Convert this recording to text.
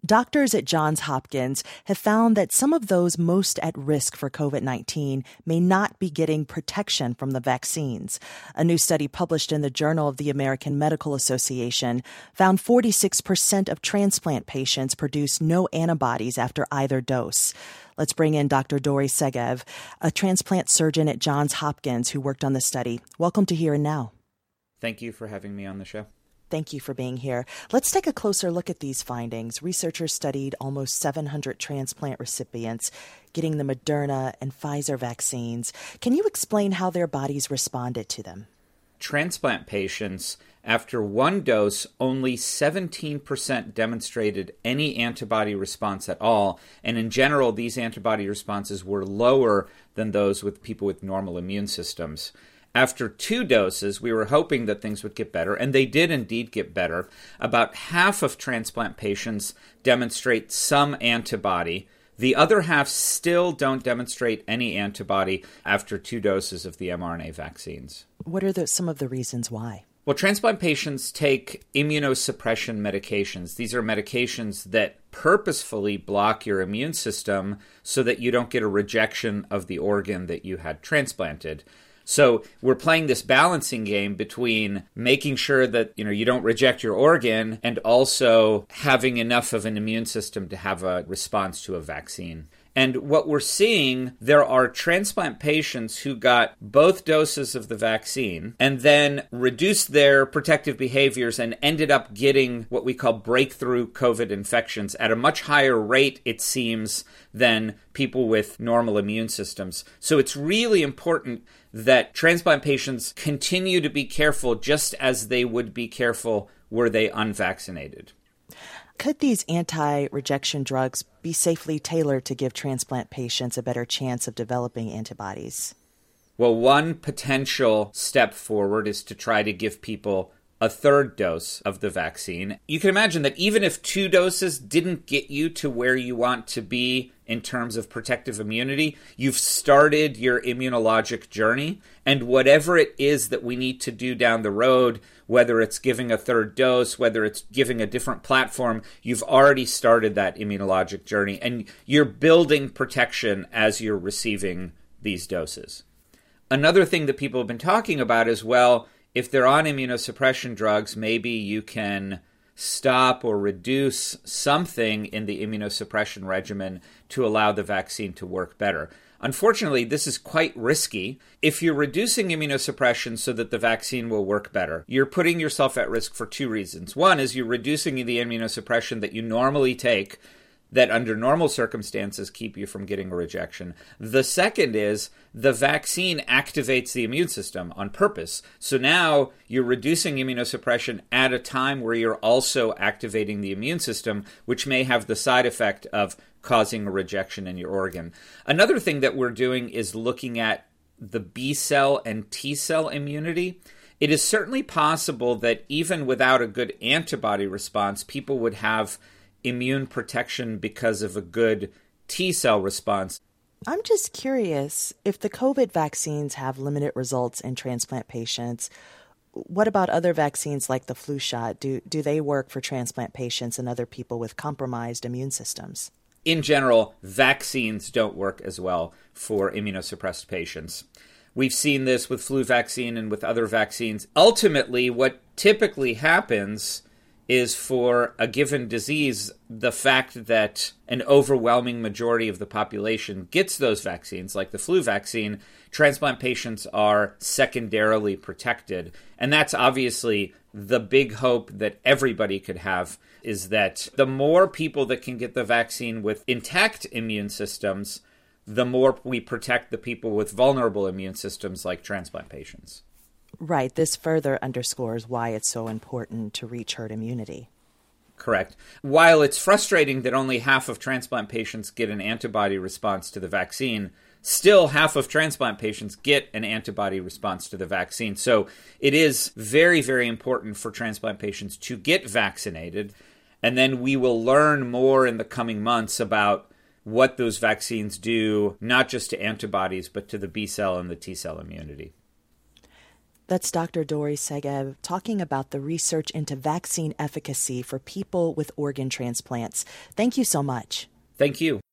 Doctors at Johns Hopkins have found that some of those most at risk for COVID-19 may not be getting protection from the vaccines. A new study published in the Journal of the American Medical Association found 46% of transplant patients produce no antibodies after either dose. Let's bring in Dr. Dori Segev, a transplant surgeon at Johns Hopkins who worked on the study. Welcome to Here and Now. Thank you for having me on the show. Thank you for being here. Let's take a closer look at these findings. Researchers studied almost 700 transplant recipients getting the Moderna and Pfizer vaccines. Can you explain how their bodies responded to them? Transplant patients, after one dose, only 17% demonstrated any antibody response at all. And in general, these antibody responses were lower than those with people with normal immune systems. After two doses, we were hoping that things would get better, and they did indeed get better. About half of transplant patients demonstrate some antibody. The other half still don't demonstrate any antibody after two doses of the mRNA vaccines. What are some of the reasons why? Well, transplant patients take immunosuppression medications. These are medications that purposefully block your immune system so that you don't get a rejection of the organ that you had transplanted. So we're playing this balancing game between making sure that you don't reject your organ and also having enough of an immune system to have a response to a vaccine. And what we're seeing, there are transplant patients who got both doses of the vaccine and then reduced their protective behaviors and ended up getting what we call breakthrough COVID infections at a much higher rate, it seems, than people with normal immune systems. So it's really important that transplant patients continue to be careful just as they would be careful were they unvaccinated. Could these anti-rejection drugs be safely tailored to give transplant patients a better chance of developing antibodies? Well, one potential step forward is to try to give people a third dose of the vaccine. You can imagine that even if two doses didn't get you to where you want to be in terms of protective immunity, you've started your immunologic journey. And whatever it is that we need to do down the road, whether it's giving a third dose, whether it's giving a different platform, you've already started that immunologic journey. And you're building protection as you're receiving these doses. Another thing that people have been talking about as well, if they're on immunosuppression drugs, maybe you can stop or reduce something in the immunosuppression regimen to allow the vaccine to work better. Unfortunately, this is quite risky. If you're reducing immunosuppression so that the vaccine will work better, you're putting yourself at risk for two reasons. One is you're reducing the immunosuppression that you normally take that under normal circumstances keep you from getting a rejection. The second is the vaccine activates the immune system on purpose. So now you're reducing immunosuppression at a time where you're also activating the immune system, which may have the side effect of causing a rejection in your organ. Another thing that we're doing is looking at the B cell and T cell immunity. It is certainly possible that even without a good antibody response, people would have immune protection because of a good T-cell response. I'm just curious, if the COVID vaccines have limited results in transplant patients, what about other vaccines like the flu shot? Do they work for transplant patients and other people with compromised immune systems? In general, vaccines don't work as well for immunosuppressed patients. We've seen this with flu vaccine and with other vaccines. Ultimately, what typically happens is for a given disease, the fact that an overwhelming majority of the population gets those vaccines, like the flu vaccine, transplant patients are secondarily protected. And that's obviously the big hope that everybody could have, is that the more people that can get the vaccine with intact immune systems, the more we protect the people with vulnerable immune systems like transplant patients. Right. This further underscores why it's so important to reach herd immunity. Correct. While it's frustrating that only half of transplant patients get an antibody response to the vaccine, still half of transplant patients get an antibody response to the vaccine. So it is very, very important for transplant patients to get vaccinated. And then we will learn more in the coming months about what those vaccines do, not just to antibodies, but to the B cell and the T cell immunity. That's Dr. Dori Segev talking about the research into vaccine efficacy for people with organ transplants. Thank you so much. Thank you.